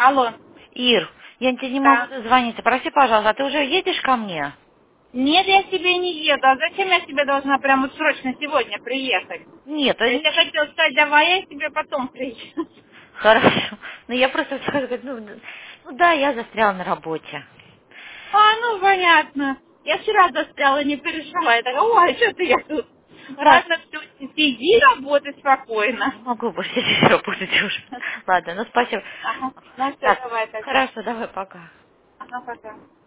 Алло. Ир, я тебе не могу Да. дозвониться. Прости, пожалуйста, а ты уже едешь ко мне? Нет, я себе не еду. А зачем я тебе должна прямо вот срочно сегодня приехать? Нет, Я тебе хотела сказать, давай я тебе потом приеду. хорошо. Ну, я просто хотела сказать, ну да, я застряла на работе. А, ну понятно. Я вчера застряла, не переживай. Я такая, ой, что ты я тут? Да, Ладно, все, сиди, работай не спокойно. могу больше здесь работать уже. Ладно, ну спасибо. Ага, ну все, Так, давай тогда. хорошо, давай, пока. Ага, пока.